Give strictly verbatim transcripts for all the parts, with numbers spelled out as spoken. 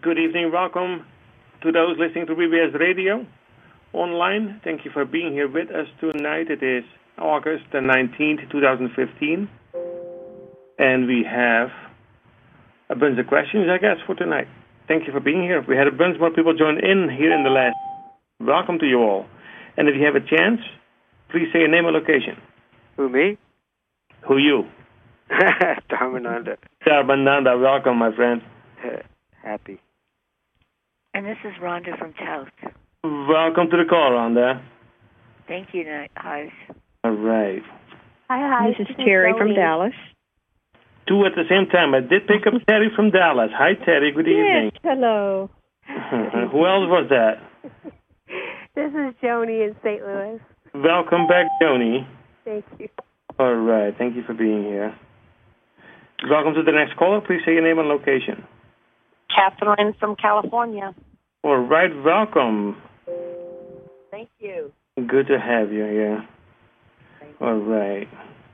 Good evening. Welcome to those listening to B B S Radio online. Thank you for being here with us tonight. It is August the nineteenth, twenty fifteen. And we have a bunch of questions, I guess, for tonight. Thank you for being here. We had a bunch more people join in here in the last. Welcome to you all. And if you have a chance, please say your name and location. Who, me? Who you? Dharmananda. Dharmananda, welcome, my friend. Happy. And this is Rhonda from Taos. Welcome to the call, Rhonda. Thank you, Heis. All right. Hi, hi. This is Terry from Dallas. Two at the same time. I did pick up Terry from Dallas. Hi, Terry. Good evening. Yes, hello. Who else was that? This is Joni in Saint Louis. Welcome back, Joni. Thank you. All right. Thank you for being here. Welcome to the next caller. Please say your name and location. Catherine from California. All right. Welcome. Thank you. Good to have you here. All right.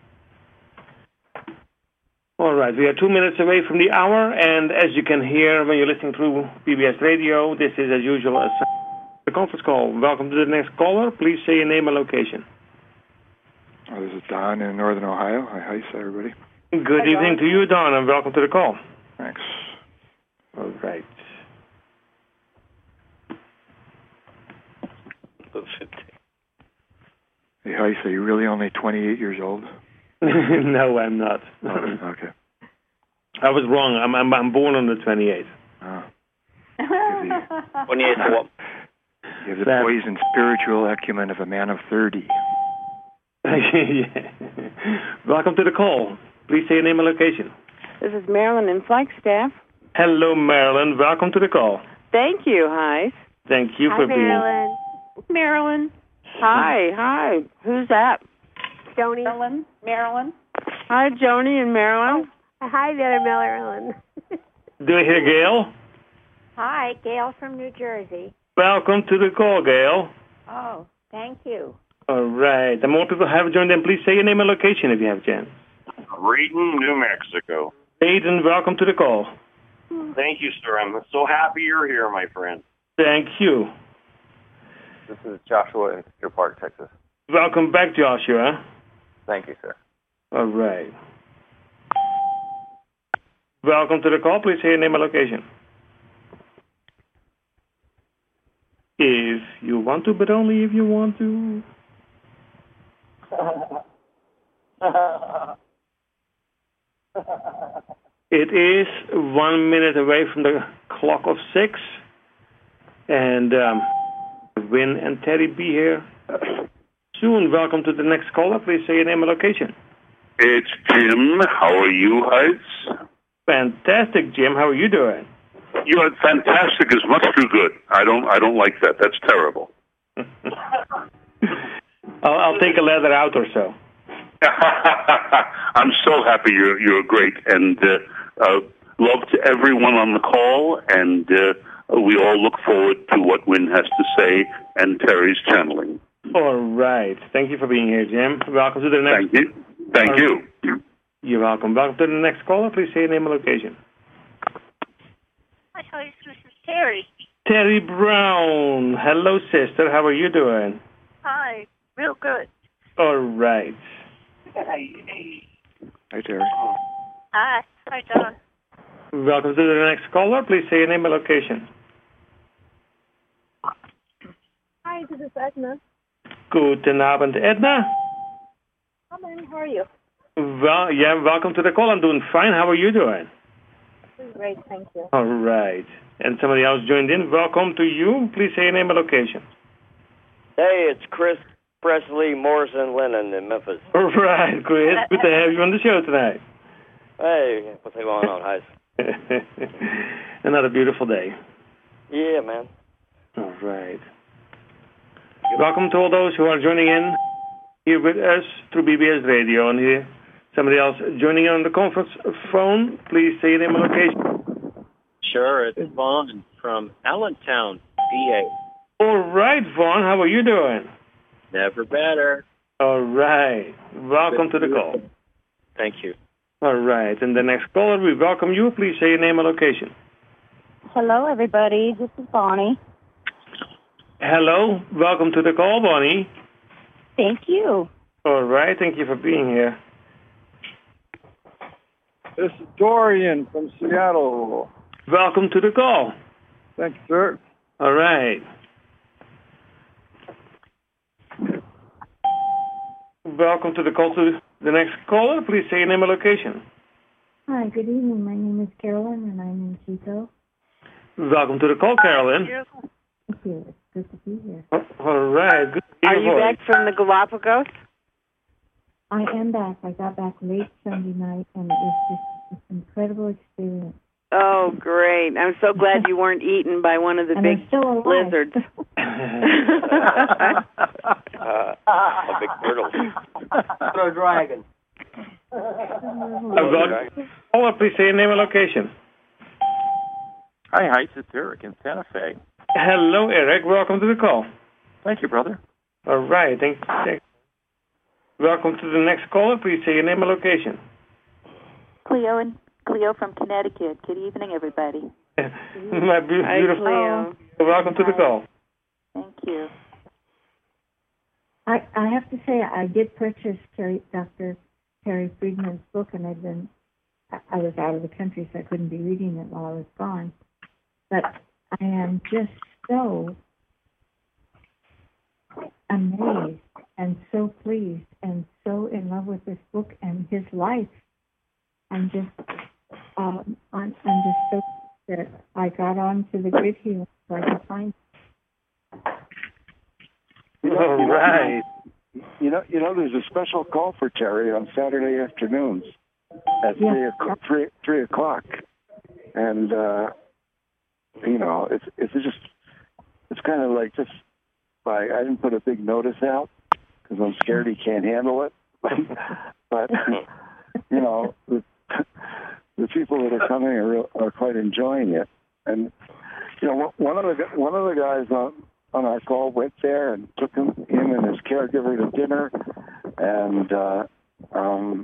All right. We are two minutes away from the hour, and as you can hear when you're listening through B B S Radio, this is, as usual, a the conference call. Welcome to the next caller. Please say your name and location. Oh, this is Don in Northern Ohio. Hi, hi, everybody. Good Hi, evening Don. to you, Don, and welcome to the call. Thanks. All right. Hey, hi, so you're really only twenty-eight years old? No, I'm not. Oh, okay. I was wrong. I'm I'm, I'm born on the twenty-eighth. Oh. twenty-eight what? You have the poised and spiritual acumen of a man of thirty. Yeah. Welcome to the call. Please say your name and location. This is Marilyn in Flagstaff. Hello, Marilyn. Welcome to the call. Thank you. Hi. Thank you Hi, for being. Marilyn. Marilyn. Hi. Hi. Who's that? Joni. Marilyn. Marilyn. Hi, Joni and Marilyn. Hi there, Marilyn. Do I hear Gail? Hi, Gail from New Jersey. Welcome to the call, Gail. Oh, thank you. All right. The more people have joined in, please say your name and location if you have a chance. Reading, New Mexico. Aiden, welcome to the call. Thank you, sir. I'm so happy you're here, my friend. Thank you. This is Joshua in Cedar Park, Texas. Welcome back, Joshua. Thank you, sir. All right. Welcome to the call. Please say your name and location. If you want to, but only if you want to. It is one minute away from the clock of six. And um, Win and Terry be here soon. Welcome to the next caller. Please say your name and location. It's Jim. How are you, Heights? Fantastic, Jim. How are you doing? You are fantastic is much too good. I don't I don't like that. That's terrible. I'll, I'll take a letter out or so. I'm so happy you're you're great, and uh, uh, love to everyone on the call, and uh, we all look forward to what Win has to say and Terry's channeling. All right. Thank you for being here, Jim. Welcome to the next. Thank you. Thank All you. Right. You're welcome. Welcome to the next caller. Please say your name and location. Hi, Heis. This is Terry. Terry Brown. Hello, sister. How are you doing? Hi. Real good. All right. Hi, Terry. Hi. Hi, Don. Welcome to the next caller. Please say your name and location. Hi, this is Edna. Guten Abend, Edna. Hi, how are you? Well, yeah, welcome to the call. I'm doing fine. How are you doing? Great, thank you. All right. And somebody else joined in. Welcome to you. Please say your name and location. Hey, it's Chris Presley Morrison Lennon in Memphis. All right, Chris. Good to have you on the show tonight. Hey, what's going on, Heis? Another beautiful day. Yeah, man. All right. Welcome to all those who are joining in here with us through B B S Radio. And here, somebody else joining in on the conference phone. Please say your name and location. Sure, it's Vaughn from Allentown, P A. All right, Vaughn. How are you doing? Never better. All right. Welcome to the call. Thank you. All right. And the next caller, we welcome you. Please say your name and location. Hello, everybody. This is Bonnie. Hello. Welcome to the call, Bonnie. Thank you. All right. Thank you for being here. This is Dorian from Seattle. Welcome to the call. Thank you, sir. All right. Welcome to the call. To the next caller, please say your name and location. Hi, good evening. My name is Carolyn, and I'm in Chico. Welcome to the call, Carolyn. Thank you. It's good to be here. All right. Good to hear Are you your back voice. from the Galapagos? I am back. I got back late Sunday night, and it was just an incredible experience. Oh, great. I'm so glad you weren't eaten by one of the And big I'm still alive. lizards. uh, a big turtle. Or a dragon. Uh, welcome. Caller, please say your name and location. Hi, hi, it's Eric in Santa Fe. Hello, Eric. Welcome to the call. Thank you, brother. All right. Thank you. Welcome to the next caller. Please say your name and location. Cleo and Cleo from Connecticut. Good evening, everybody. My be- Hi, beautiful. Cleo. Welcome to the call. Thank you. I, I have to say, I did purchase Terry, Doctor Terry Friedman's book, and I've been, I, I was out of the country, so I couldn't be reading it while I was gone. But I am just so amazed and so pleased and so in love with this book and his life. I'm just, um, I'm, I'm just so that I got onto the grid here so I could find. You know, All you know, right. You know, you know, there's a special call for Terry on Saturday afternoons at Yeah. three, o'clock, three, three o'clock, and uh, you know, it's it's just it's kind of like just like I didn't put a big notice out because I'm scared he can't handle it, but you know, the, the people that are coming are real, are quite enjoying it, and you know, one of the one of the guys on. on our call went there and took him, him and his caregiver to dinner, and uh, um,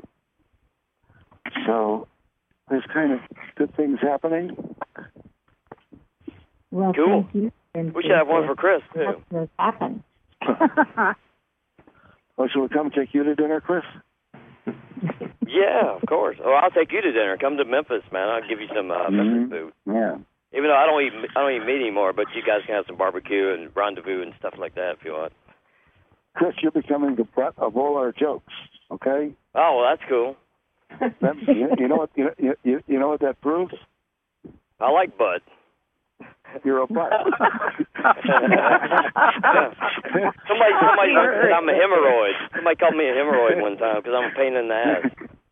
so there's kind of good things happening. Well, Cool. thank you. And We should have one for Chris, too. What happened? Well, should we come take you to dinner, Chris? Yeah, of course. Oh, I'll take you to dinner. Come to Memphis, man. I'll give you some uh, Memphis food. Yeah. Even though I don't eat, I don't eat meat anymore, but you guys can have some barbecue and rendezvous and stuff like that if you want. Chris, you're becoming the butt of all our jokes. Okay. Oh, well, that's cool. That, you, you know what? You, you, you know what that proves? I like butt. You're a butt. somebody, somebody said I'm a hemorrhoid. Somebody called me a hemorrhoid one time because I'm a pain in the ass.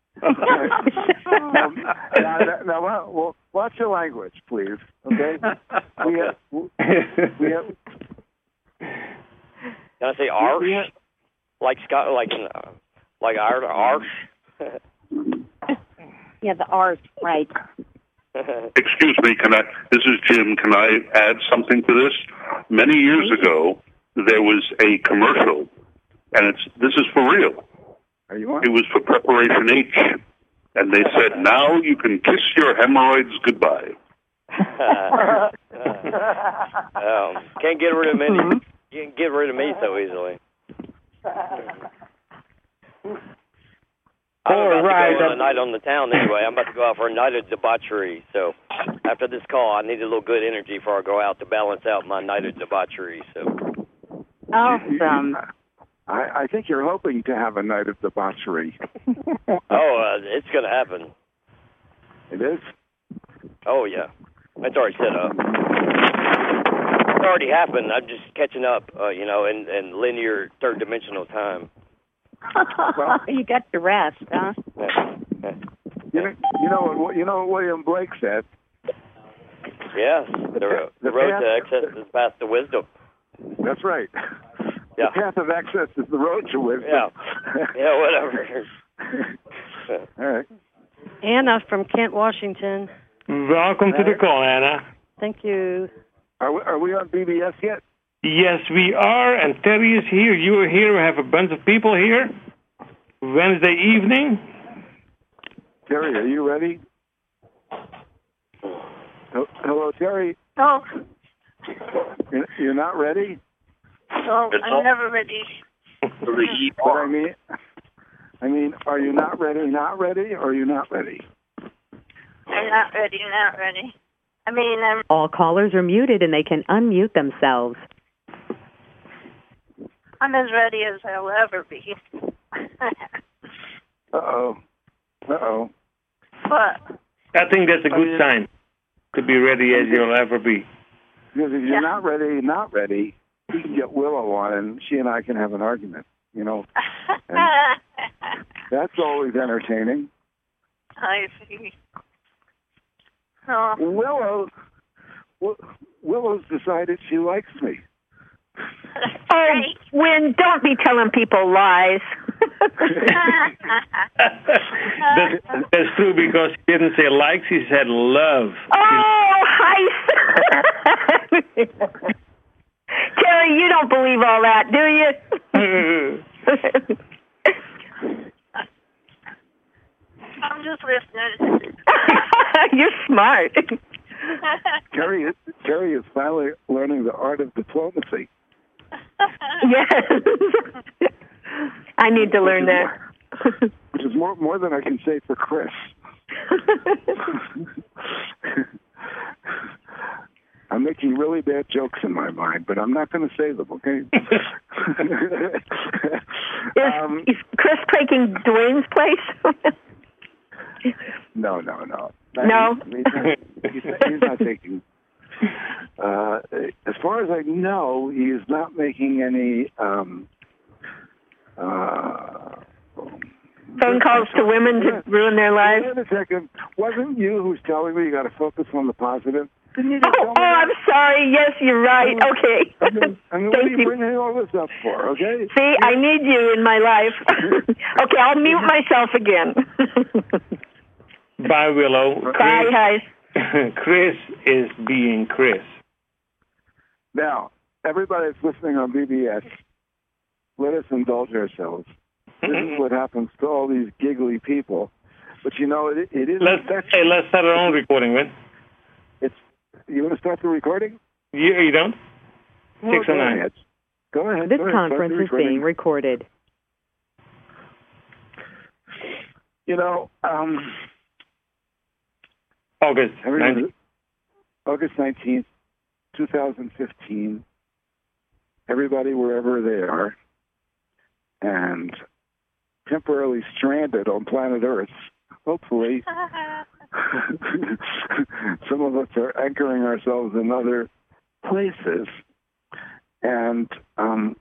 um, now, now, well, well, watch your language, please. Okay. We have. We have. Can I say arse? Like Scott, like uh, like our arse. Yeah, the R's, right. Excuse me, can I? This is Jim. Can I add something to this? Many years ago, there was a commercial, and it's this is for real. Are you on? It was for Preparation H, and they said, "Now you can kiss your hemorrhoids goodbye." um, can't get rid of me. You can get rid of me so easily. I'm All about right. to go on a night on the town anyway. I'm about to go out for a night of debauchery. So after this call, I need a little good energy before I go out to balance out my night of debauchery. So Awesome. I, I think you're hoping to have a night of debauchery. oh, uh, it's gonna happen. It is? Oh yeah, it's already set up. It's already happened. I'm just catching up, uh, you know, in, in linear third dimensional time. Well, you got your rest, huh? You know, you know what you know what William Blake said. Yes, the, the, the road path, to excess is past the wisdom. That's right. Yeah. The path of excess is the road to wisdom. Yeah, yeah, whatever. All right. Anna from Kent, Washington. Welcome to the call, Anna. Thank you. Are we, are we on B B S yet? Yes, we are, and Terry is here. You are here. We have a bunch of people here. Wednesday evening. Terry, are you ready? Hello, Terry. Oh, You're- You're not ready? oh, I'm never ready. But I mean, I mean, are you not ready? Not ready? Or are you not ready? I'm not ready, not ready. I mean, I'm... All callers are muted and they can unmute themselves. I'm as ready as I'll ever be. Uh-oh. Uh-oh. But... I think that's a good mean, sign, to be ready as you'll ever be. Because if you're not ready, not ready, we can get Willow on and she and I can have an argument, you know. And that's always entertaining. I see. Oh. Willow, Wi- Willow's decided she likes me. Oh, Win, don't be telling people lies. that's, that's true because she didn't say like, she said love. Oh, hi. Terry, you don't believe all that, do you? I'm just listening. You're smart. Terry, is- Terry is finally learning the art of diplomacy. Yes. I need to learn that. Which is more more than I can say for Chris. I'm making really bad jokes in my mind, but I'm not going to say them, okay? is, um, is Chris taking Dwayne's place? no, no, no. No? He's, he's, not, he's, he's not taking... Uh, as far as I know, he is not making any... Um, uh, phone calls to women to ruin their lives? Wait a second. Wasn't you who's telling me you got to focus on the positive? Didn't you Oh, just tell me oh I'm sorry. Yes, you're right. Okay. I mean, I mean, what are you bringing all this up for, okay? See, I need you in my life. Okay, I'll mute myself again. Bye, Willow. Bye, guys. Chris is being Chris. Now, everybody that's listening on B B S, let us indulge ourselves. This is what happens to all these giggly people. But you know, it, it is... Let's, hey, let's start our own recording, man. It's, you want to start the recording? You, you don't? Well, Six go or nine. ahead. Go ahead. This go ahead. Start conference the is being recorded. You know, um... August nineteenth. August nineteenth, twenty fifteen. Everybody, wherever they are, and temporarily stranded on planet Earth, hopefully, some of us are anchoring ourselves in other places. And um,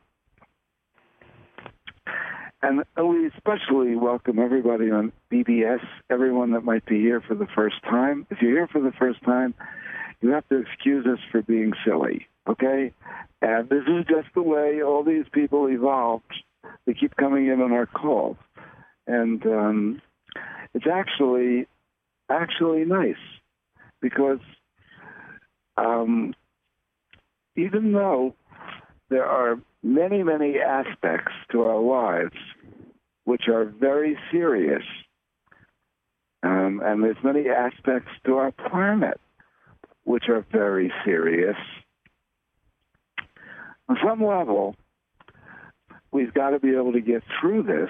and we especially welcome everybody on B B S, everyone that might be here for the first time. If you're here for the first time, you have to excuse us for being silly, okay? And this is just the way all these people evolved. They keep coming in on our calls. And um, it's actually, actually nice because um, even though there are many, many aspects to our lives which are very serious, um, and there's many aspects to our planet which are very serious. On some level, we've got to be able to get through this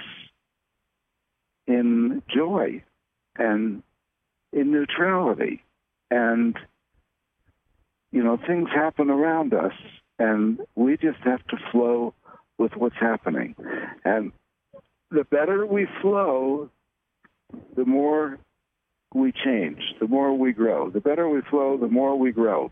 in joy and in neutrality. And, you know, things happen around us, and we just have to flow with what's happening. And the better we flow, the more we change, the more we grow. The better we flow, the more we grow.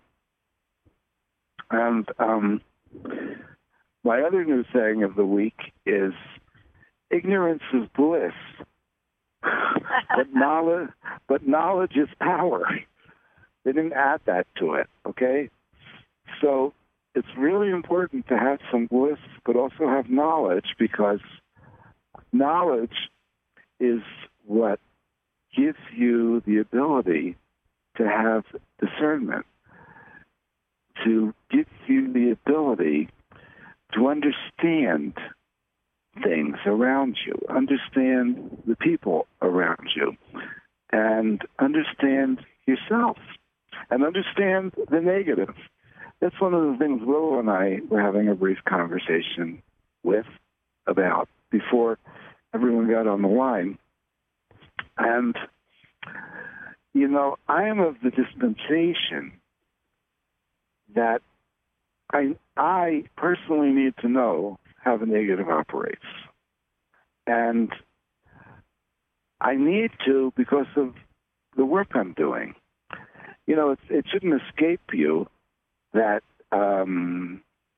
And um, my other new saying of the week is, ignorance is bliss, but knowledge, but knowledge is power. They didn't add that to it, okay? So it's really important to have some bliss, but also have knowledge, because knowledge is what gives you the ability to have discernment, to give you the ability to understand things around you, understand the people around you, and understand yourself. and understand the negative. That's one of the things Willow and I were having a brief conversation with about before everyone got on the line. And, you know, I am of the dispensation that I, I personally need to know how the negative operates. And I need to because of the work I'm doing. You know, it, it shouldn't escape you that um,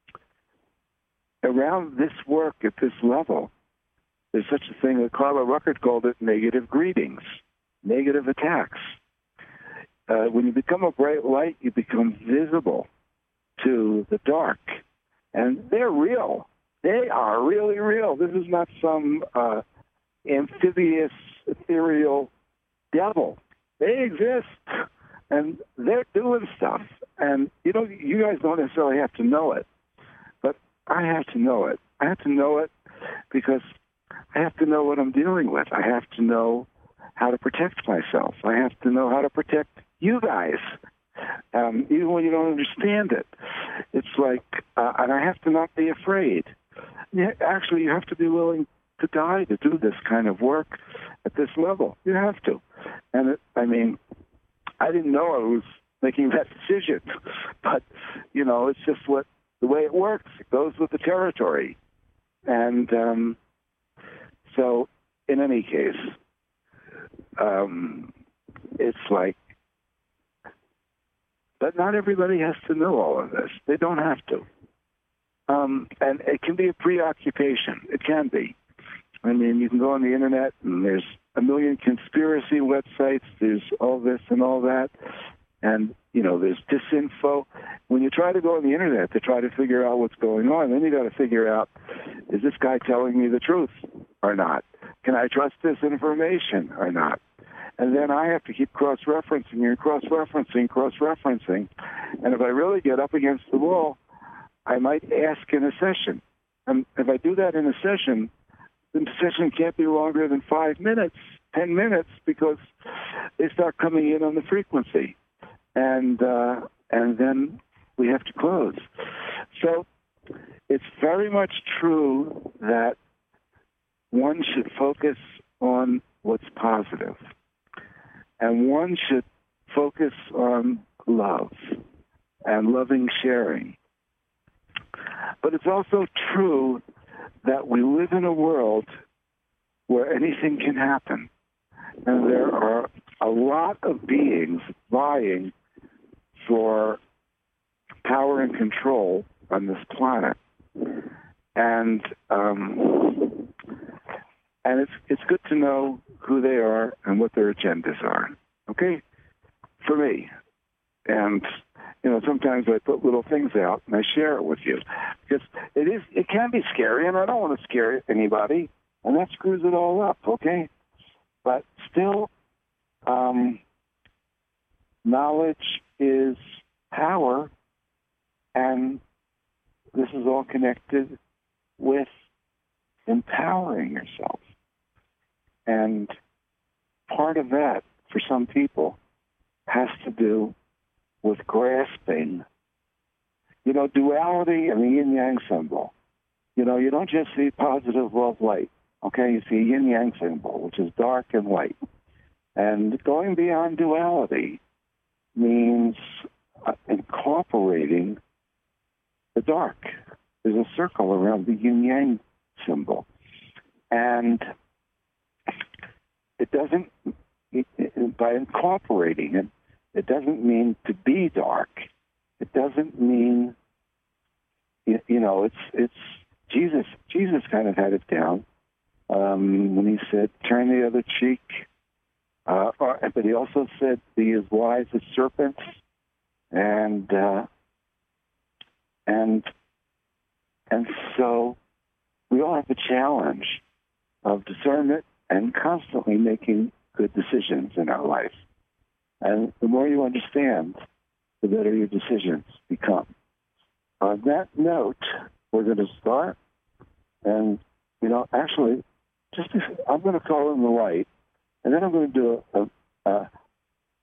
around this work at this level, there's such a thing that Carla Ruckert called it negative greetings, negative attacks. Uh, when you become a bright light, you become visible to the dark. And they're real. They are really real. This is not some uh, amphibious, ethereal devil. They exist, and they're doing stuff. And, you know, you guys don't necessarily have to know it, but I have to know it. I have to know it because I have to know what I'm dealing with. I have to know how to protect myself. I have to know how to protect you guys, um, even when you don't understand it. It's like, uh, and I have to not be afraid. Yeah, actually, you have to be willing to die to do this kind of work at this level. You have to. And, it, I mean, I didn't know I was making that decision, but, you know, it's just what the way it works. It goes with the territory. And um, so, in any case, um, it's like, but not everybody has to know all of this. They don't have to. Um, and it can be a preoccupation. It can be. I mean, you can go on the internet and there's a million conspiracy websites. There's all this and all that. And, you know, there's disinfo. When you try to go on the internet to try to figure out what's going on, then you got to figure out, is this guy telling me the truth or not? Can I trust this information or not? And then I have to keep cross-referencing and cross-referencing, cross-referencing. And if I really get up against the wall, I might ask in a session. And if I do that in a session, the session can't be longer than five minutes, ten minutes, because they start coming in on the frequency. And uh, and then we have to close. So it's very much true that one should focus on what's positive. And one should focus on love and loving sharing. But it's also true that we live in a world where anything can happen. And there are a lot of beings vying for power and control on this planet. And um, and it's it's good to know who they are and what their agendas are. Okay? For me. And you know, sometimes I put little things out and I share it with you because it is it can be scary, and I don't want to scare anybody, and that screws it all up. Okay, but still, um, knowledge is power, and this is all connected with empowering yourself. And part of that, for some people, has to do with grasping, you know, duality and the yin-yang symbol. You know, you don't just see positive love light, okay? You see yin-yang symbol, which is dark and light. And going beyond duality means uh, incorporating the dark. There's a circle around the yin-yang symbol. And it doesn't, it, it, by incorporating it, it doesn't mean to be dark. It doesn't mean, you, you know, it's it's Jesus. Jesus kind of had it down um, when he said, "Turn the other cheek." Uh, or, but he also said, "Be as wise as serpents," and uh, and and so we all have a challenge of discernment and constantly making good decisions in our life. And the more you understand, the better your decisions become. On that note, we're going to start. And, you know, actually, just I'm going to call in the light, and then I'm going to do a, a, a just a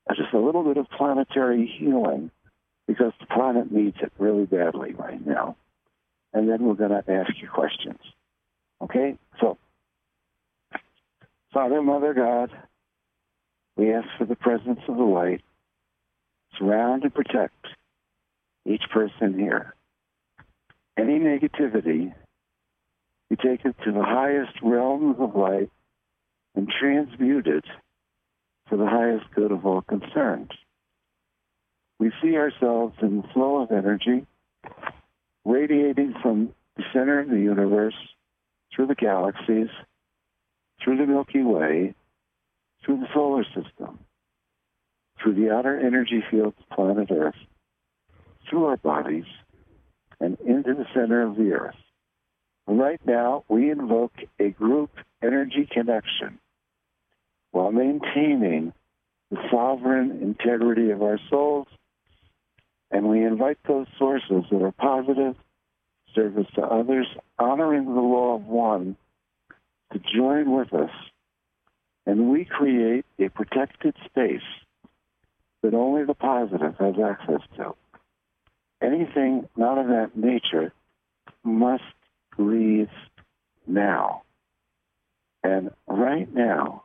little bit of planetary healing because the planet needs it really badly right now. And then we're going to ask you questions. Okay? So, Father, Mother, God, we ask for the presence of the light. Surround and protect each person here. Any negativity, you take it to the highest realms of light and transmute it for the highest good of all concerned. We see ourselves in the flow of energy radiating from the center of the universe, through the galaxies, through the Milky Way, through the solar system, through the outer energy fields of planet Earth, through our bodies, and into the center of the Earth. Right now, we invoke a group energy connection while maintaining the sovereign integrity of our souls, and we invite those sources that are positive, service to others, honoring the law of one, to join with us, and we create a protected space that only the positive has access to. Anything not of that nature must leave now. And right now,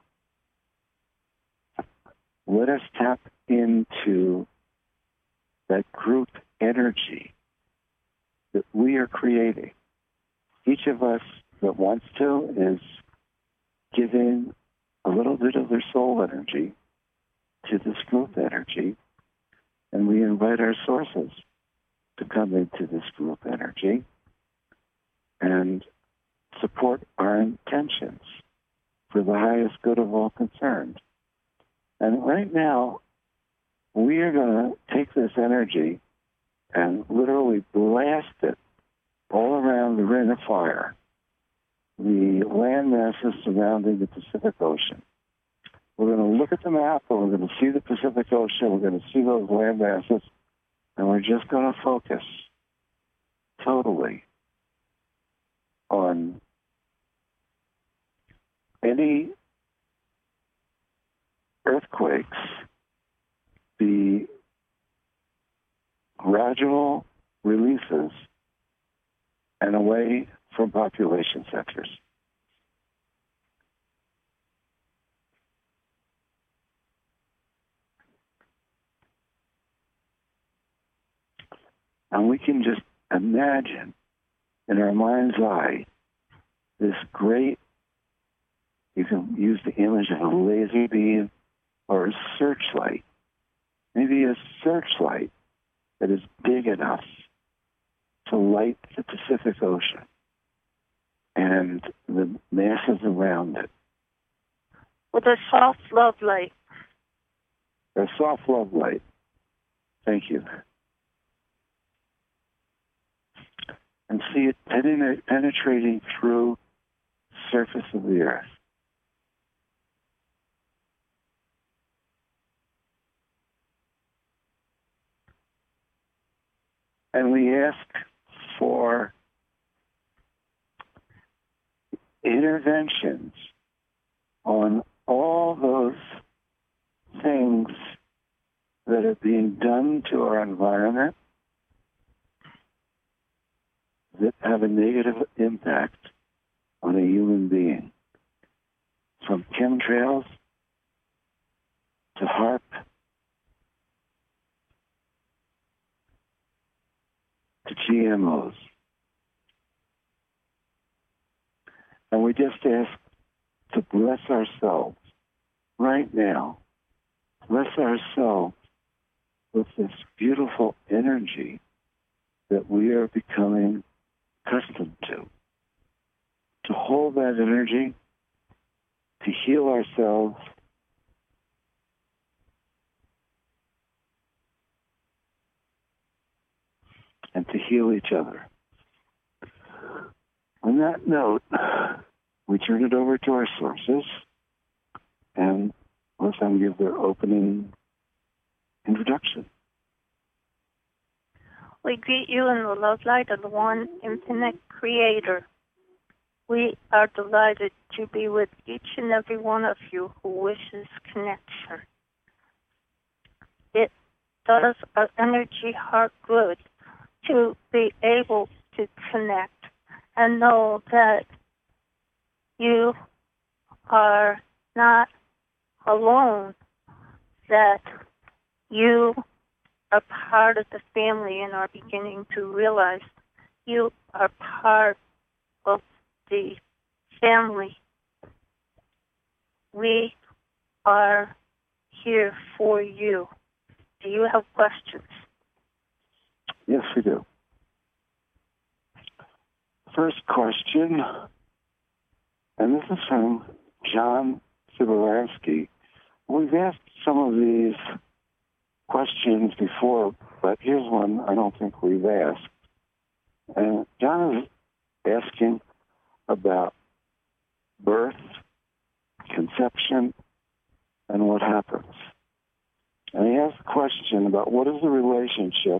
let us tap into that group energy that we are creating. Each of us that wants to is giving a little bit of their soul energy to this group energy, and we invite our sources to come into this group energy and support our intentions for the highest good of all concerned. And right now, we are going to take this energy and literally blast it all around the Ring of Fire, the land masses surrounding the Pacific Ocean. We're going to look at the map, and we're going to see the Pacific Ocean. We're going to see those land masses, and we're just going to focus totally on any earthquakes, the gradual releases, and away from population centers. And we can just imagine in our mind's eye this great, you can use the image of a laser beam or a searchlight, maybe a searchlight that is big enough to light the Pacific Ocean and the masses around it. With a soft love light. A soft love light. Thank you. And see it penetrating through the surface of the earth. And we ask for interventions on all those things that are being done to our environment that have a negative impact on a human being, from chemtrails to HAARP to G M Os. And we just ask to bless ourselves right now, bless ourselves with this beautiful energy that we are becoming accustomed to. To hold that energy, to heal ourselves, and to heal each other. On that note, we turn it over to our sources and let them give their opening introduction. We greet you in the love light of the one infinite creator. We are delighted to be with each and every one of you who wishes connection. it does our energy heart good to be able to connect and know that you are not alone, that you are part of the family and are beginning to realize you are part of the family. We are here for you. Do you have questions? Yes, we do. First question, and this is from John Sibaransky. We've asked some of these questions before, but here's one I don't think we've asked. And John is asking about birth, conception, and what happens. And he has a question about what is the relationship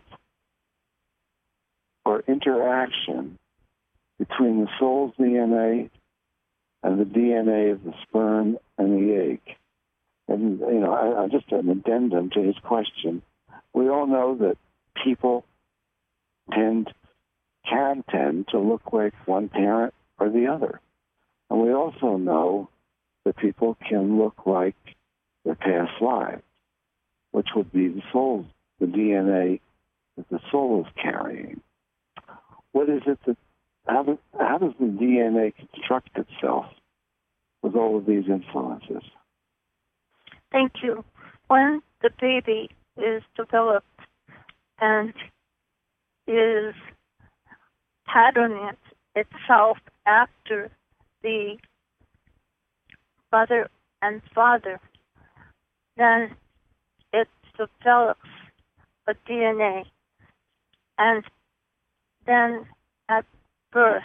or interaction between the soul's D N A and the D N A of the sperm and the egg. And, you know, I, I just an addendum to his question. We all know that people tend, can tend to look like one parent or the other. And we also know that people can look like their past lives, which would be the soul, the D N A that the soul is carrying. What is it that, how, do, how does the D N A construct itself with all of these influences? Thank you. When the baby is developed and is patterning itself after the mother and father, then it develops a D N A. And then at birth,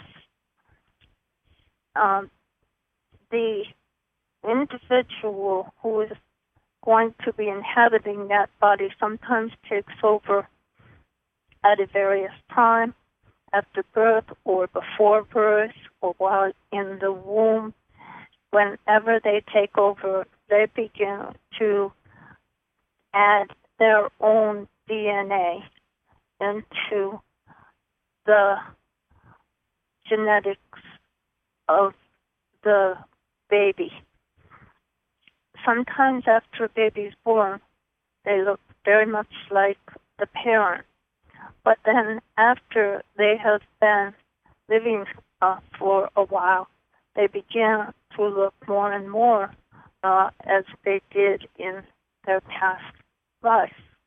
um, the individual who is going to be inhabiting that body sometimes takes over at a various time, after birth or before birth or while in the womb. Whenever they take over, they begin to add their own D N A into the genetics of the baby. Sometimes after a baby is born, they look very much like the parent. But then after they have been living uh, for a while, they begin to look more and more uh, as they did in their past life.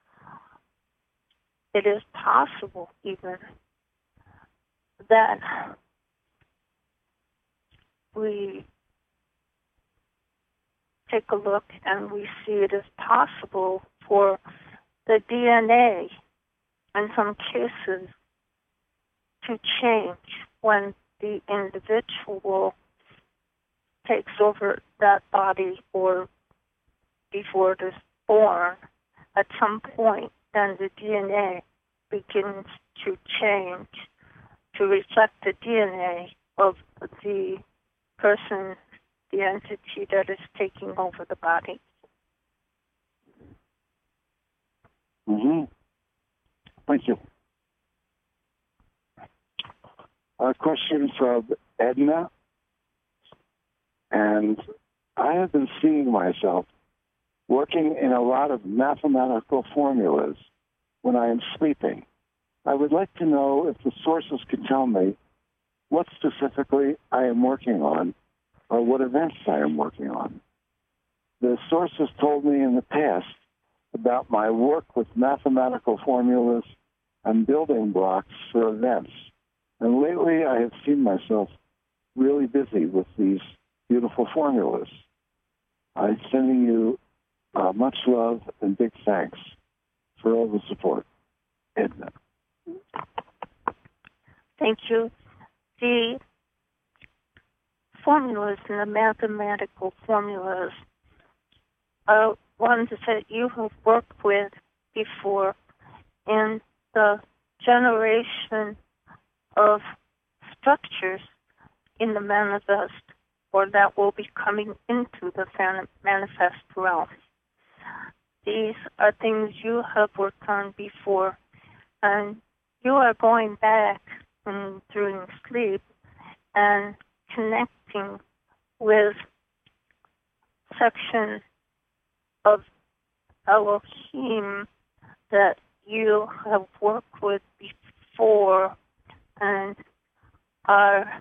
It is possible even that we take a look and we see it as possible for the D N A in some cases to change when the individual takes over that body or before it is born. At some point, then the D N A begins to change to reflect the D N A of the person, the entity that is taking over the body. Mm-hmm. Thank you. A question from Edna. And I have been seeing myself working in a lot of mathematical formulas when I am sleeping. I would like to know if the sources could tell me what specifically I am working on or what events I am working on. The sources told me in the past about my work with mathematical formulas and building blocks for events. And lately I have seen myself really busy with these beautiful formulas. I'm sending you uh, much love and big thanks for all the support. Edna. Thank you. The formulas and the mathematical formulas are ones that you have worked with before in the generation of structures in the manifest, or that will be coming into the manifest realm. these are things you have worked on before, and you are going back and during sleep and connecting with section of Elohim that you have worked with before and are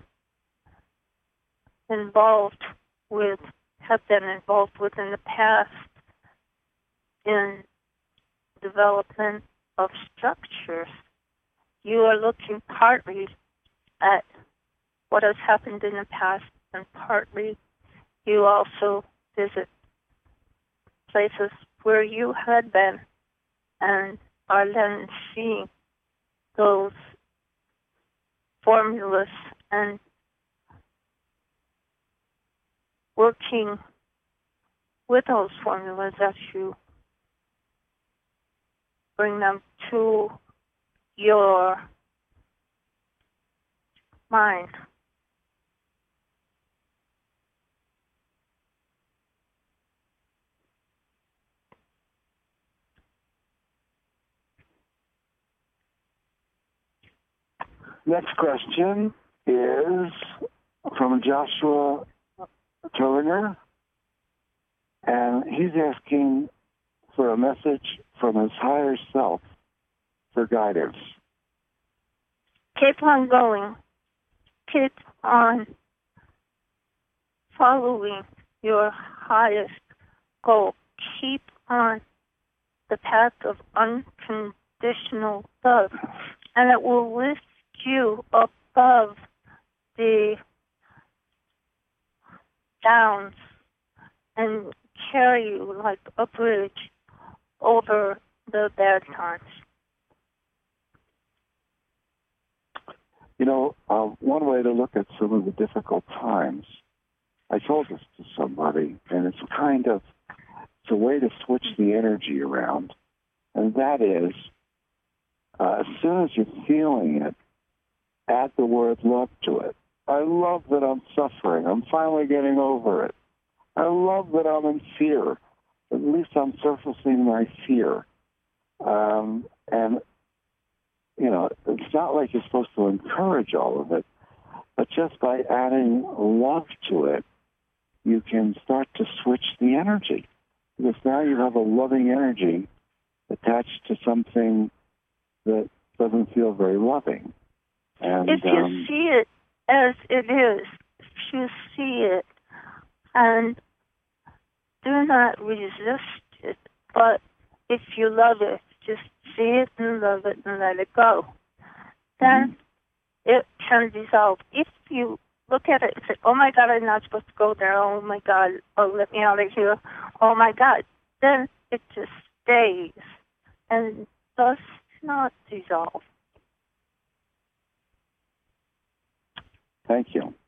involved with, have been involved with in the past in development of structures. You are looking partly at what has happened in the past, and partly you also visit places where you had been and are then seeing those formulas and working with those formulas as you bring them to your mind. Next question is from Joshua Turner, and he's asking for a message from his higher self for guidance. Keep on going. Keep on following your highest goal. Keep on the path of unconditional love, and it will lift you above the downs and carry you like a bridge over the bad times. You know, uh, one way to look at some of the difficult times, I told this to somebody, and it's kind of, it's a way to switch the energy around, and that is, uh, as soon as you're feeling it, add the word love to it. I love that I'm suffering. I'm finally getting over it. I love that I'm in fear. At least I'm surfacing my fear. Um, and, you know, it's not like you're supposed to encourage all of it, but just by adding love to it, you can start to switch the energy. Because now you have a loving energy attached to something that doesn't feel very loving. And, if you um, see it as it is, if you see it, and do not resist it, but if you love it, just see it and love it and let it go, then mm-hmm. it can dissolve. If you look at it and say, oh my God, I'm not supposed to go there, oh my God, oh, let me out of here, oh my God, then it just stays and does not dissolve. Thank you.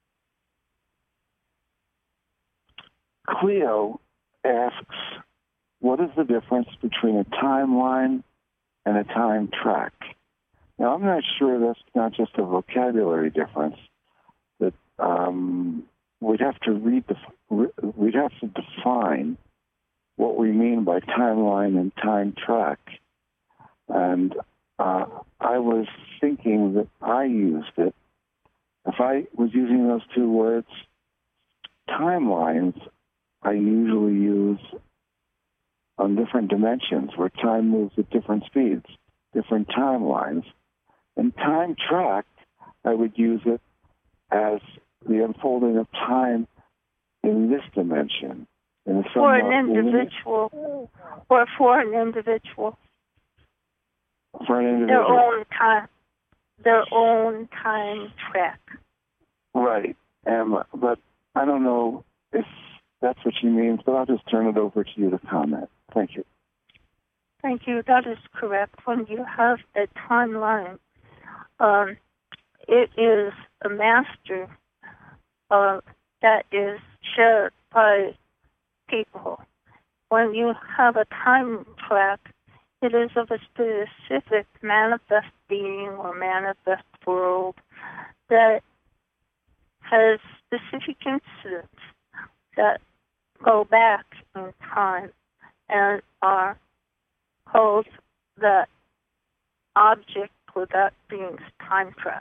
Cleo asks, what is the difference between a timeline and a time track? Now, I'm not sure that's not just a vocabulary difference. That um, we'd have to read the, we'd have to define what we mean by timeline and time track. And uh, I was thinking that I used it. If I was using those two words, timelines, I usually use on different dimensions where time moves at different speeds, different timelines. And time track, I would use it as the unfolding of time in this dimension. In for an individual, limited, or for an individual. For an individual. Their own time, their own time track. Right. Um, but I don't know if that's what she means, but I'll just turn it over to you to comment. Thank you. Thank you. That is correct. When you have a timeline, um, it is a master uh, that is shared by people. When you have a time track, it is of a specific manifest being or manifest world that has specific incidents that go back in time. And are hold the object for that being's time track.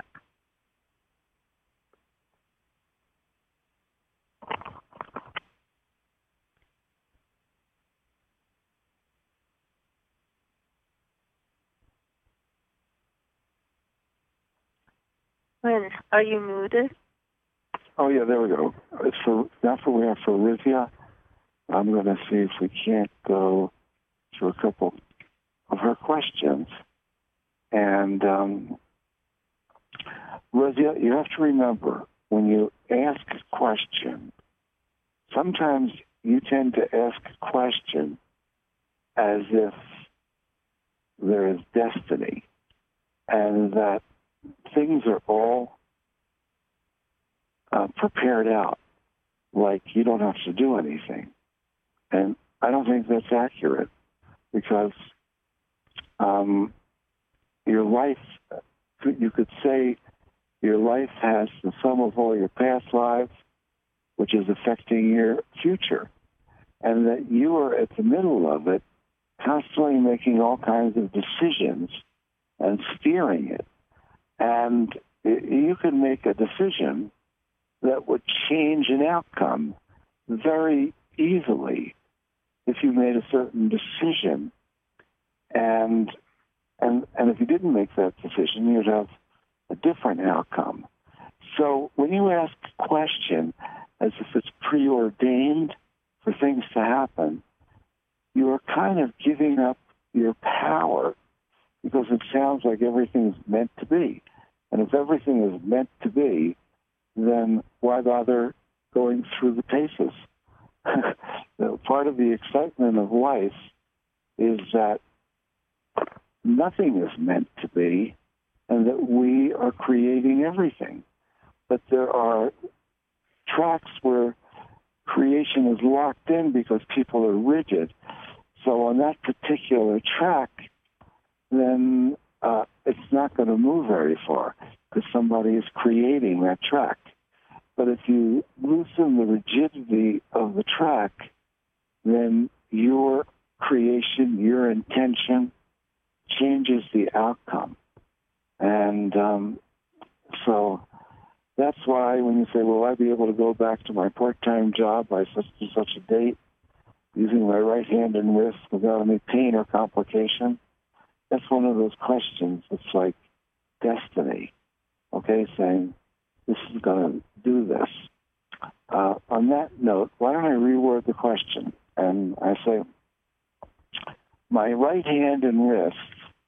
Lynn, are you muted? Oh, yeah, there we go. It's for, now for we have for Rizia. I'm going to see if we can't go to a couple of her questions. And um, Rizia, you have to remember, when you ask a question, sometimes you tend to ask a question as if there is destiny and that things are all uh, prepared out, like you don't have to do anything. And I don't think that's accurate because um, your life, you could say your life has the sum of all your past lives, which is affecting your future, and that you are at the middle of it, constantly making all kinds of decisions and steering it. And you can make a decision that would change an outcome very easily if you made a certain decision. And and and if you didn't make that decision, you'd have a different outcome. So when you ask a question as if it's preordained for things to happen, you are kind of giving up your power because it sounds like everything's meant to be. And if everything is meant to be, then why bother going through the paces? Part of the excitement of life is that nothing is meant to be and that we are creating everything. But there are tracks where creation is locked in because people are rigid. So on that particular track, then uh, it's not going to move very far because somebody is creating that track. But if you loosen the rigidity of the track, then your creation, your intention changes the outcome. And um, so that's why when you say, will I be able to go back to my part-time job by such and such a date using my right hand and wrist without any pain or complication? That's one of those questions. It's like destiny, okay, saying this is going to do this. Uh, on that note, why don't I reword the question? And I say, my right hand and wrist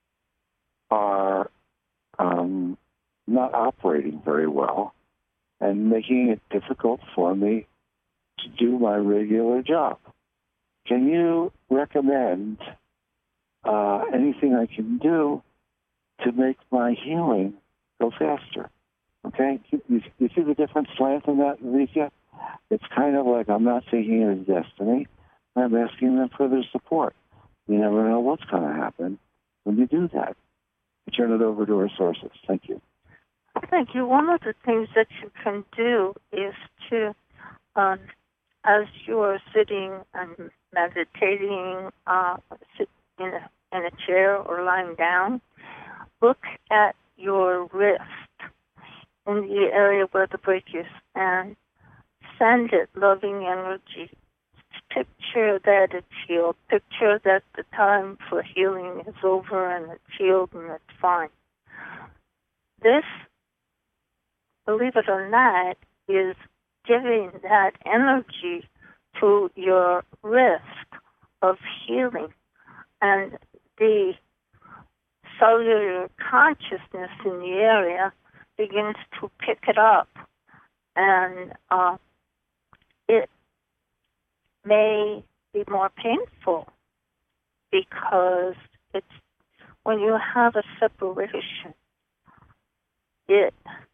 are um, not operating very well and making it difficult for me to do my regular job. Can you recommend uh, anything I can do to make my healing go faster? Okay? You, you see the different slant in that, Alicia? It's kind of like I'm not taking it as destiny. I'm asking them for their support. You never know what's going to happen when you do that. I turn it over to our sources. Thank you. Thank you. One of the things that you can do is to, um, as you are sitting and meditating, uh, sit in a, in a chair or lying down, look at your wrist in the area where the break is and send it loving energy. Picture that it's healed. Picture that the time for healing is over and it's healed and it's fine. This, believe it or not, is giving that energy to your wrist of healing. And the cellular consciousness in the area begins to pick it up. And uh, it may be more painful because it's when you have a separation, it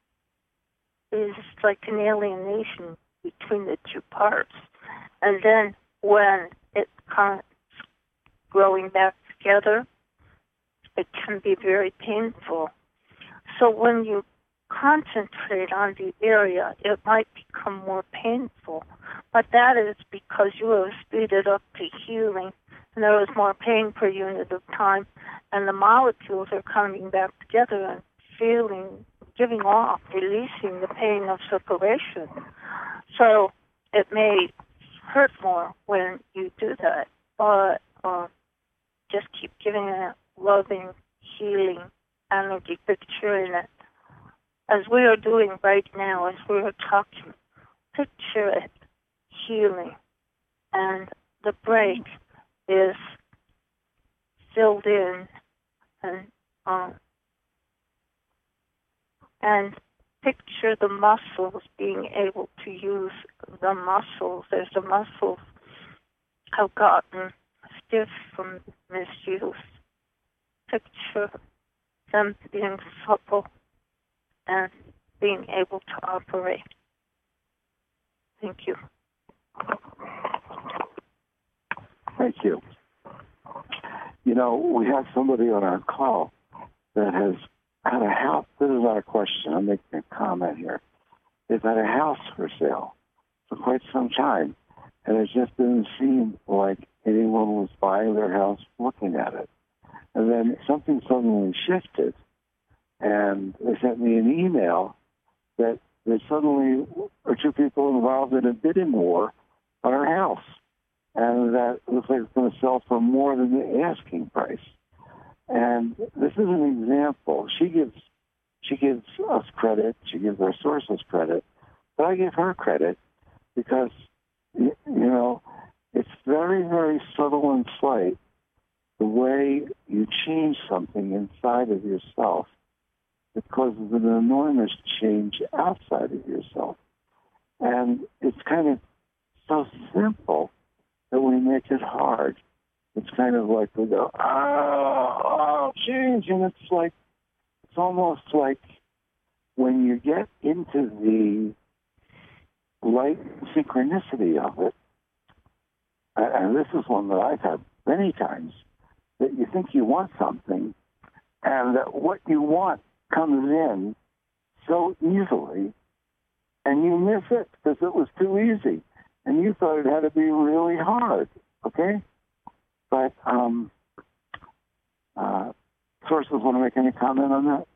is like an alienation between the two parts. And then when it comes growing back together, it can be very painful. So when you concentrate on the area, it might become more painful. But that is because you have speeded up the healing and there is more pain per unit of time, and the molecules are coming back together and feeling, giving off, releasing the pain of separation. So it may hurt more when you do that, but uh, just keep giving it loving, healing energy, picturing it. As we are doing right now, as we are talking, picture it healing, and the break is filled in, and um, and picture the muscles being able to use the muscles as the muscles have gotten stiff from misuse. Picture them being supple and being able to operate. Thank you. Thank you. You know, we have somebody on our call that has had a house. This is not a question. I'm making a comment here. They've had a house for sale for quite some time, and it just didn't seem like anyone was buying their house looking at it. And then something suddenly shifted, and they sent me an email that there suddenly are two people involved in a bidding war on our house. And that looks like it's going to sell for more than the asking price. And this is an example. She gives she gives us credit. She gives our sources credit. But I give her credit because, you know, it's very, very subtle and slight the way you change something inside of yourself. It causes an enormous change outside of yourself. And it's kind of so simple that we make it hard. It's kind of like we go, oh, oh, change. And it's like, it's almost like when you get into the light synchronicity of it, and this is one that I've had many times, that you think you want something, and that what you want comes in so easily, and you miss it because it was too easy, and you thought it had to be really hard, okay? But um, uh, sources want to make any comment on that?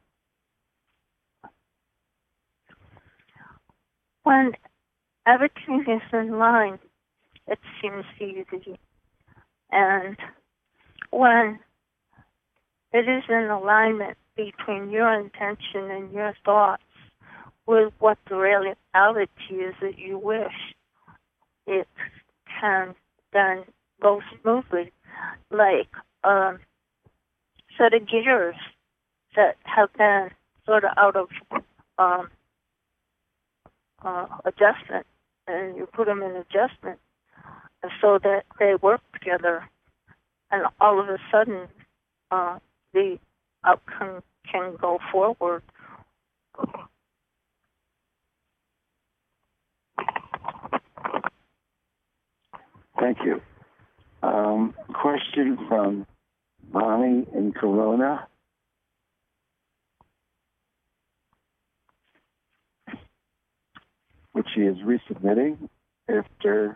When everything is in line, it seems easy. And when it is in alignment between your intention and your thoughts with what the reality is that you wish, it can then go smoothly, like a set of gears that have been sort of out of um, uh, adjustment, and you put them in adjustment so that they work together, and all of a sudden uh, the outcome can go forward. Thank you. Um, question from Bonnie in Corona. Which she is resubmitting after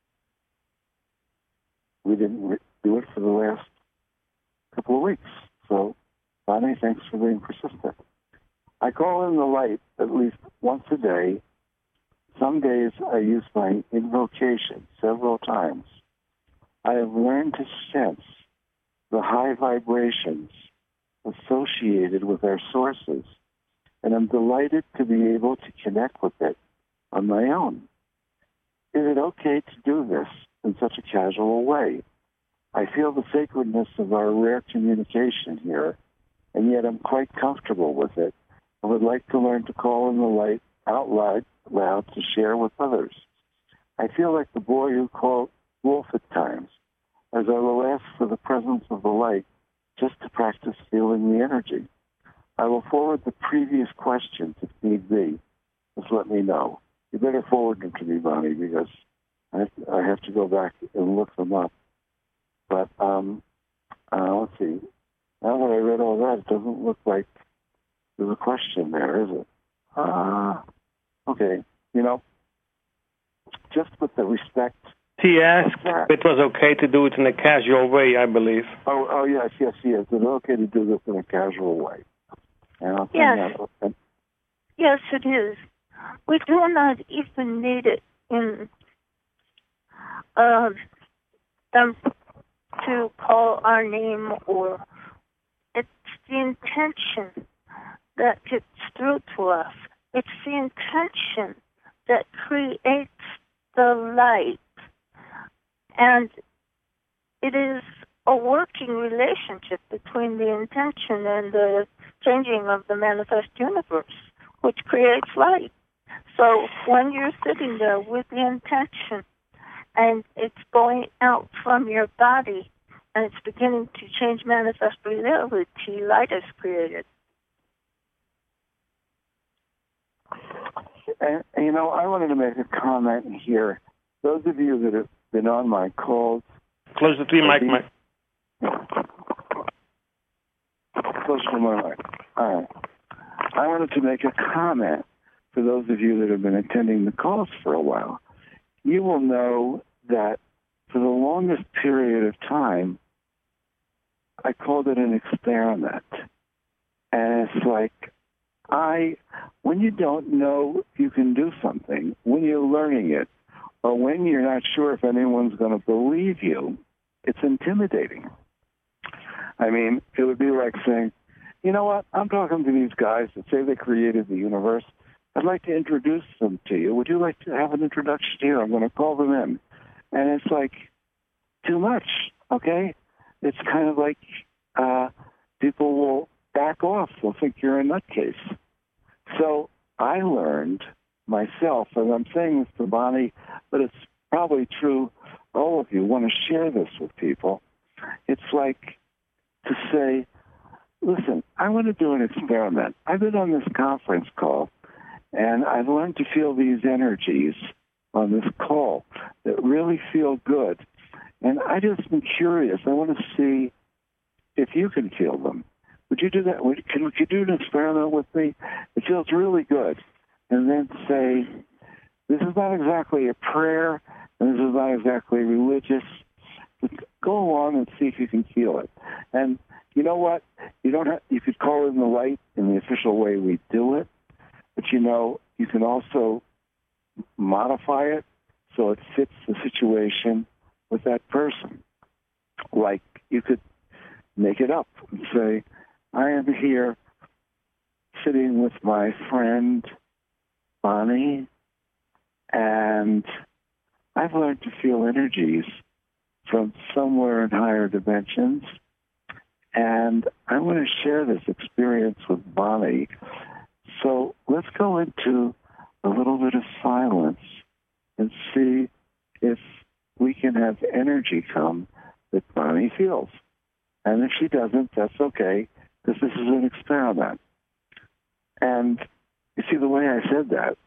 we didn't re- do it for the last couple of weeks. So, Bonnie, thanks for being persistent. I call in the light at least once a day. Some days I use my invocation several times. I have learned to sense the high vibrations associated with our sources, and I'm delighted to be able to connect with it on my own. Is it okay to do this in such a casual way? I feel the sacredness of our rare communication here, and yet I'm quite comfortable with it. I would like to learn to call in the light out loud, loud to share with others. I feel like the boy who called wolf at times, as I will ask for the presence of the light just to practice feeling the energy. I will forward the previous questions if need be. Just let me know. You better forward them to me, Bonnie, because I have to, I have to go back and look them up. But um, uh, let's see. Now that I read all that, it doesn't look like there's a question there, is it? Ah, uh, okay. You know, just with the respect She asked if it was okay to do it in a casual way, I believe. Oh, oh yes, yes, yes. It's okay to do this in a casual way. And I'll Yes. that. Yes, it is. We do not even need it in uh, them to call our name, or it's the intention that gets through to us. It's the intention that creates the light. And it is a working relationship between the intention and the changing of the manifest universe, which creates light. So when you're sitting there with the intention and it's going out from your body and it's beginning to change manifest reality, light is created. And, and, you know, I wanted to make a comment here. Those of you that have been on my calls... Close the three mic, Mike. Close to my mic. All right. I wanted to make a comment for those of you that have been attending the calls for a while. You will know that for the longest period of time, I called it an experiment. And it's like, I, when you don't know you can do something, when you're learning it, or when you're not sure if anyone's going to believe you, it's intimidating. I mean, it would be like saying, you know what, I'm talking to these guys that say they created the universe. I'd like to introduce them to you. Would you like to have an introduction here? I'm going to call them in. And it's like, too much, okay? It's kind of like uh, people will back off. They'll think you're a nutcase. So I learned myself, and I'm saying this to Bonnie, but it's probably true, all of you want to share this with people. It's like to say, listen, I want to do an experiment. I've been on this conference call, and I've learned to feel these energies on this call that really feel good. And I just am curious. I want to see if you can feel them. Would you do that? Would, can, would you do an experiment with me? It feels really good. And then say, this is not exactly a prayer, and this is not exactly religious, but go along and see if you can feel it. And you know what? You don't have, you could call it in the light in the official way we do it, but you know, you can also modify it so it fits the situation with that person. Like you could make it up and say, I am here sitting with my friend Bonnie, and I've learned to feel energies from somewhere in higher dimensions, and I want to share this experience with Bonnie. So let's go into a little bit of silence and see if we can have energy come that Bonnie feels. And if she doesn't, that's okay, because this is an experiment. And you see, the way I said that,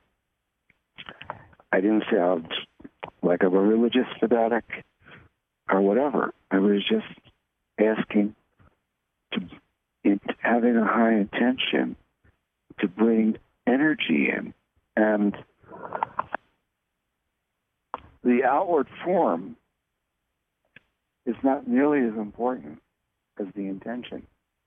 I didn't sound like I'm a religious fanatic or whatever. I was just asking, to, in, having a high intention to bring energy in. And the outward form is not nearly as important as the intention.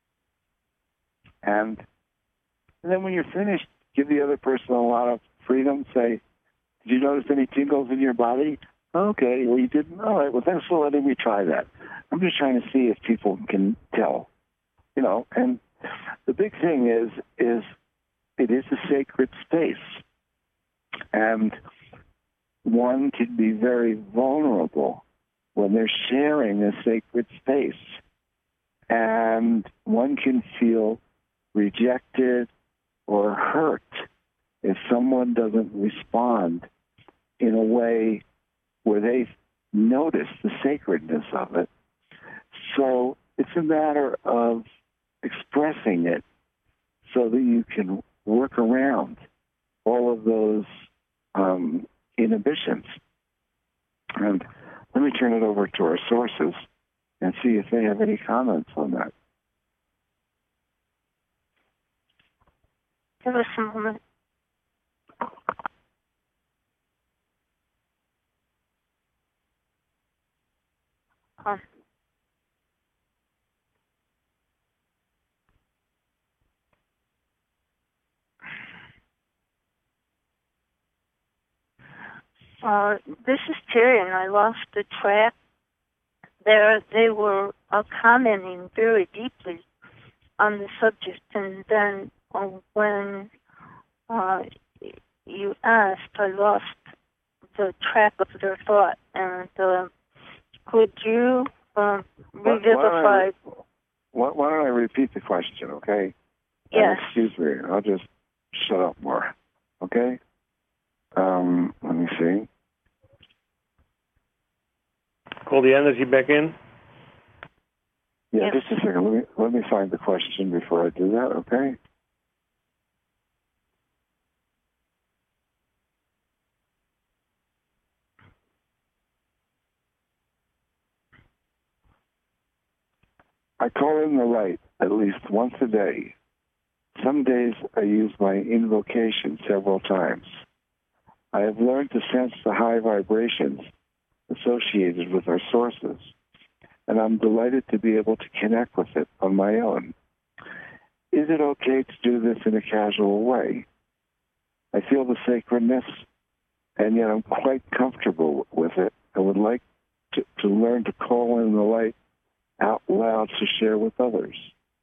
And, and then when you're finished, give the other person a lot of freedom. Say, did you notice any tingles in your body? Okay, well, you didn't. All right, well, thanks for letting me try that. I'm just trying to see if people can tell, you know. And the big thing is, is it is a sacred space. And one can be very vulnerable when they're sharing a sacred space. And one can feel rejected or hurt if someone doesn't respond in a way where they notice the sacredness of it. So it's a matter of expressing it so that you can work around all of those um, inhibitions. And let me turn it over to our sources and see if they have any comments on that. Give us a moment. Um, uh, this is Terry, and I lost the track. There, they were uh, commenting very deeply on the subject, and then uh, when uh, you asked, I lost the track of their thought. And uh, could you uh, revivify? Why, why don't I repeat the question, okay? Yes. And excuse me, I'll just shut up more, okay? Um, let me see. Call the energy back in. Yeah, just a second. Let me let me find the question before I do that, okay? I call in the light at least once a day. Some days I use my invocation several times. I have learned to sense the high vibrations associated with our sources, and I'm delighted to be able to connect with it on my own. Is it okay to do this in a casual way? I feel the sacredness, and yet I'm quite comfortable with it. I would like to, to learn to call in the light out loud to share with others.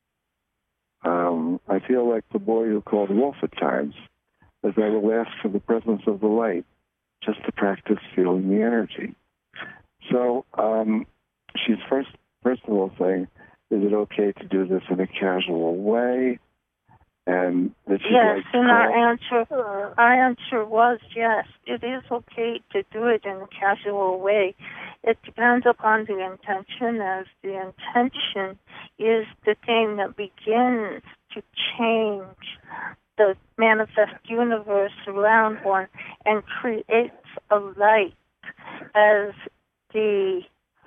Um, I feel like the boy who called wolf at times, as I will ask for the presence of the light, just to practice feeling the energy. So um, she's first, first of all saying, is it okay to do this in a casual way? And that she'd yes, like to and call. our answer, our answer was yes. It is okay to do it in a casual way. It depends upon the intention, as the intention is the thing that begins to change the manifest universe around one and creates a light as the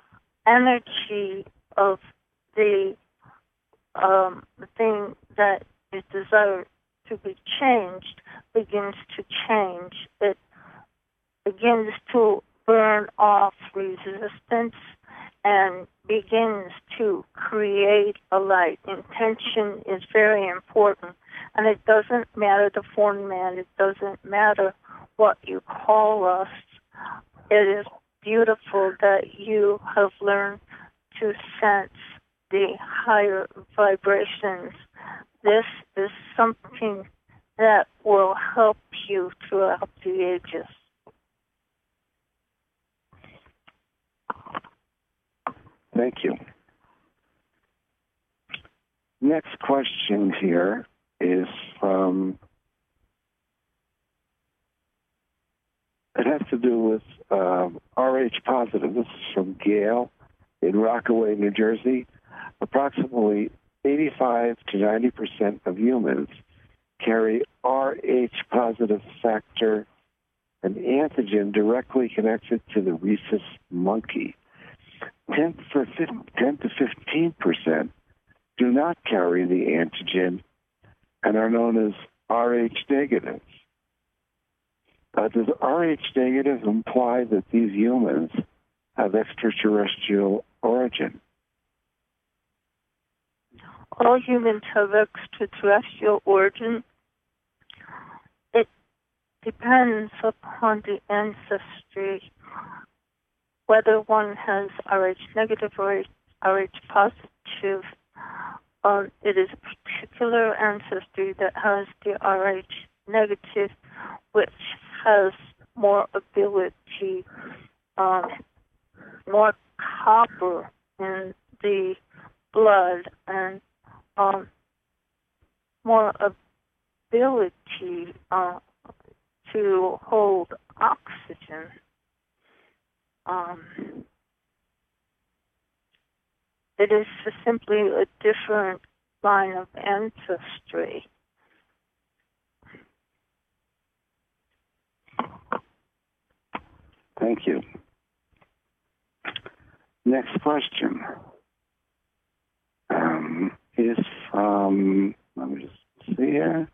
energy of the um, thing that is desired to be changed begins to change. It begins to burn off resistance and begins to create a light. Intention is very important, and it doesn't matter the format. It doesn't matter what you call us. It is beautiful that you have learned to sense the higher vibrations. This is something that will help you throughout the ages. Thank you. Next question here is from, it has to do with um, R H positive. This is from Gail in Rockaway, New Jersey. Approximately eighty-five to ninety percent of humans carry R H positive factor, an antigen directly connected to the rhesus monkey. ten to fifteen percent do not carry the antigen and are known as R H negatives. Uh, does R H negative imply that these humans have extraterrestrial origin? All humans have extraterrestrial origin. It depends upon the ancestry, whether one has R H negative or R H positive. Um, it is a particular ancestry that has the R H negative, which has more ability, um, more copper in the blood, and um, more ability uh, to hold oxygen. Um, it is simply a different line of ancestry. Thank you. Next question um, is from, let me just see here,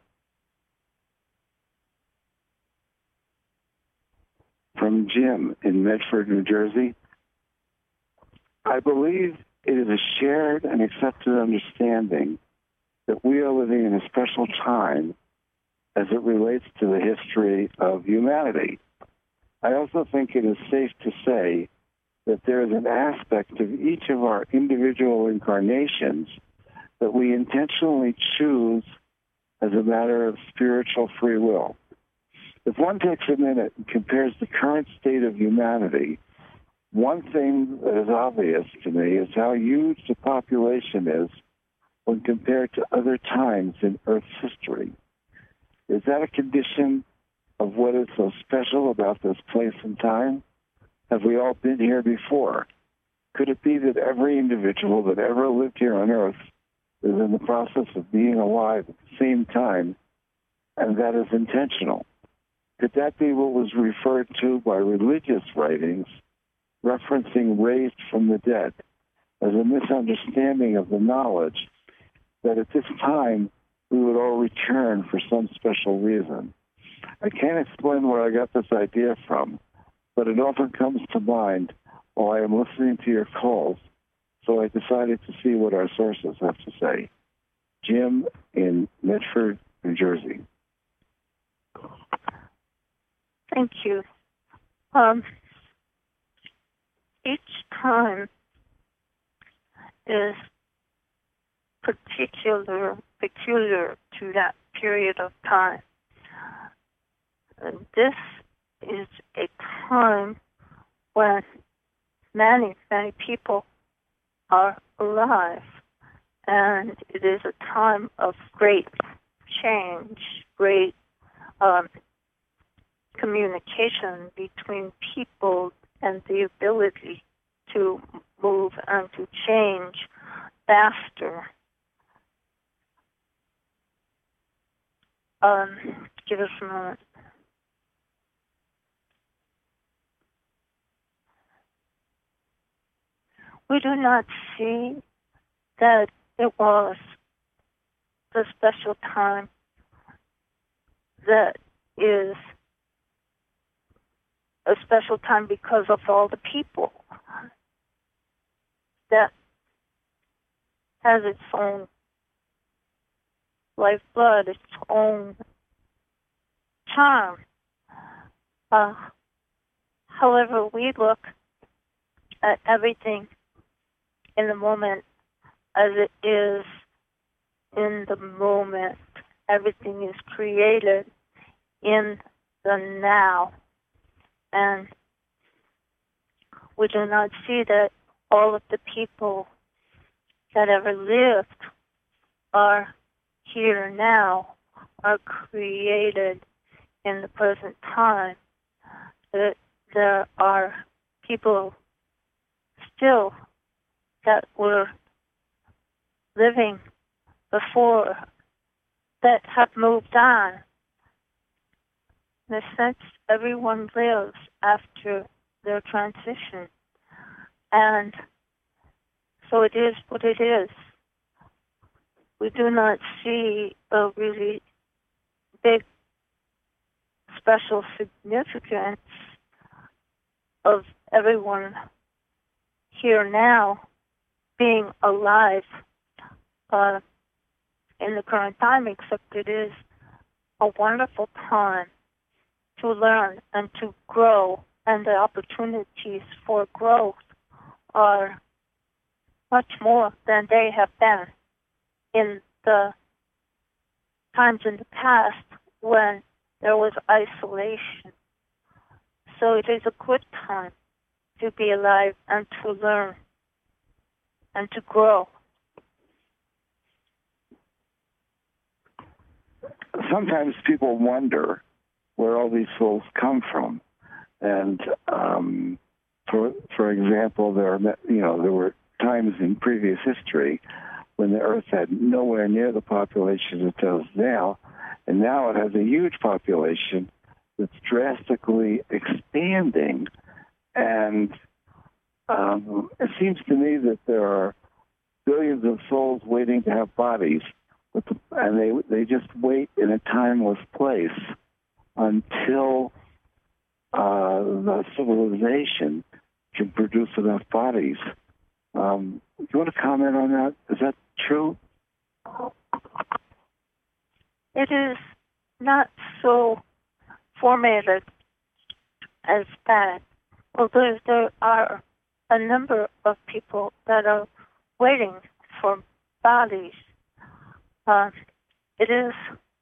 from Jim in Medford, New Jersey. I believe it is a shared and accepted understanding that we are living in a special time as it relates to the history of humanity. I also think it is safe to say that there is an aspect of each of our individual incarnations that we intentionally choose as a matter of spiritual free will. If one takes a minute and compares the current state of humanity, one thing that is obvious to me is how huge the population is when compared to other times in Earth's history. Is that a condition of what is so special about this place and time? Have we all been here before? Could it be that every individual that ever lived here on Earth is in the process of being alive at the same time, and that is intentional? Could that be what was referred to by religious writings referencing raised from the dead as a misunderstanding of the knowledge that at this time we would all return for some special reason? I can't explain where I got this idea from, but it often comes to mind while I am listening to your calls, so I decided to see what our sources have to say. Jim in Medford, New Jersey. Thank you. Um, each time is particular, peculiar to that period of time. And this is a time when many, many people are alive, and it is a time of great change, great um, communication between people, and the ability to move and to change faster. Um, give us a moment. We do not see that it was the special time that is a special time because of all the people that has its own lifeblood, its own charm. Uh, however, we look at everything in the moment as it is in the moment. Everything is created in the now. And we do not see that all of the people that ever lived are here now, are created in the present time. That there are people still that were living before that have moved on. In a sense, everyone lives after their transition. And so it is what it is. We do not see a really big special significance of everyone here now being alive uh, in the current time, except it is a wonderful time to learn and to grow, and the opportunities for growth are much more than they have been in the times in the past when there was isolation. So it is a good time to be alive and to learn and to grow. Sometimes people wonder where all these souls come from, and um, for for example, there are you know there were times in previous history when the Earth had nowhere near the population it does now, and now it has a huge population that's drastically expanding, and um, it seems to me that there are billions of souls waiting to have bodies, but the, and they they just wait in a timeless place until uh, the civilization can produce enough bodies Um, do you want to comment on that? Is that true? It is not so formatted as that. Although there are a number of people that are waiting for bodies, uh, it is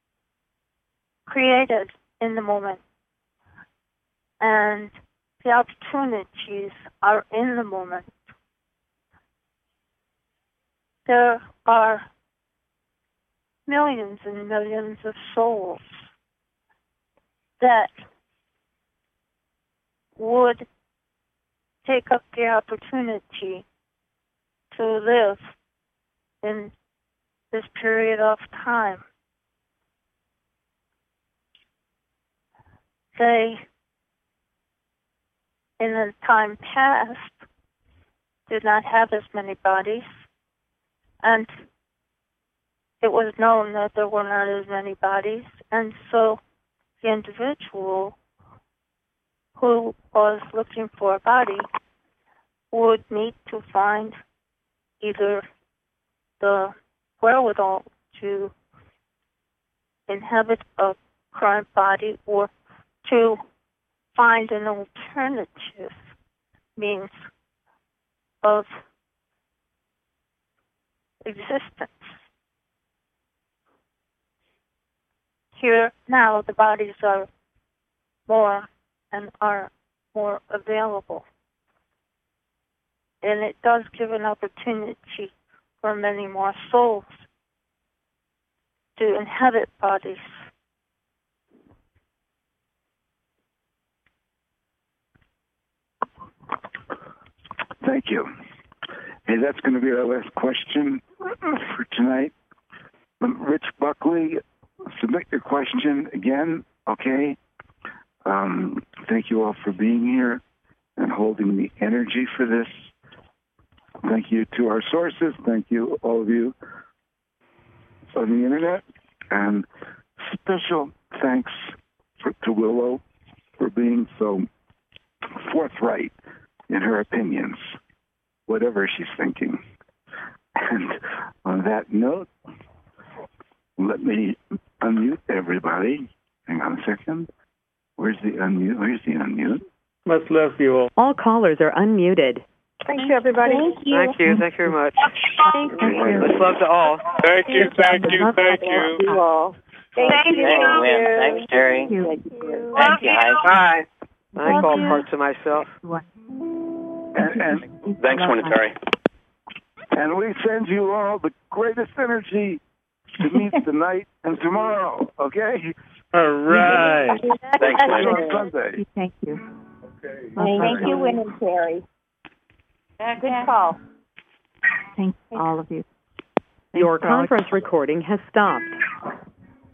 created in the moment, and the opportunities are in the moment. There are millions and millions of souls that would take up the opportunity to live in this period of time. They, in the time past, did not have as many bodies, and it was known that there were not as many bodies, and so the individual who was looking for a body would need to find either the wherewithal to inhabit a current body or to find an alternative means of existence. Here now the bodies are more and are more available. And it does give an opportunity for many more souls to inhabit bodies. Thank you. Hey, that's going to be our last question for tonight. Rich Buckley, submit your question again, okay? Um, thank you all for being here and holding the energy for this. Thank you to our sources. Thank you, all of you on the internet. And special thanks for, to Willow for being so forthright in her opinions, whatever she's thinking. And on that note, let me unmute everybody. Hang on a second. Where's the unmute? Where's the unmute? Much love to you all. All callers are unmuted. Thank you, everybody. Thank you. Thank you. Thank you very much. Thank you. Much love to all. Thank you, thank you, thank you. You all. Thank, Thank you. you, Lynn. Thanks, Terry. Thank you. Thank you, guys. Bye. I Love call you. parts of myself. And, and, Thanks, Win and Terry. and we send you all the greatest energy to meet tonight and tomorrow, okay? All right. Thanks, See you Win. on Sunday. Thank you. Okay. Thank you, Win and Terry. Good call. Thank all of you. Your for all- conference recording has stopped.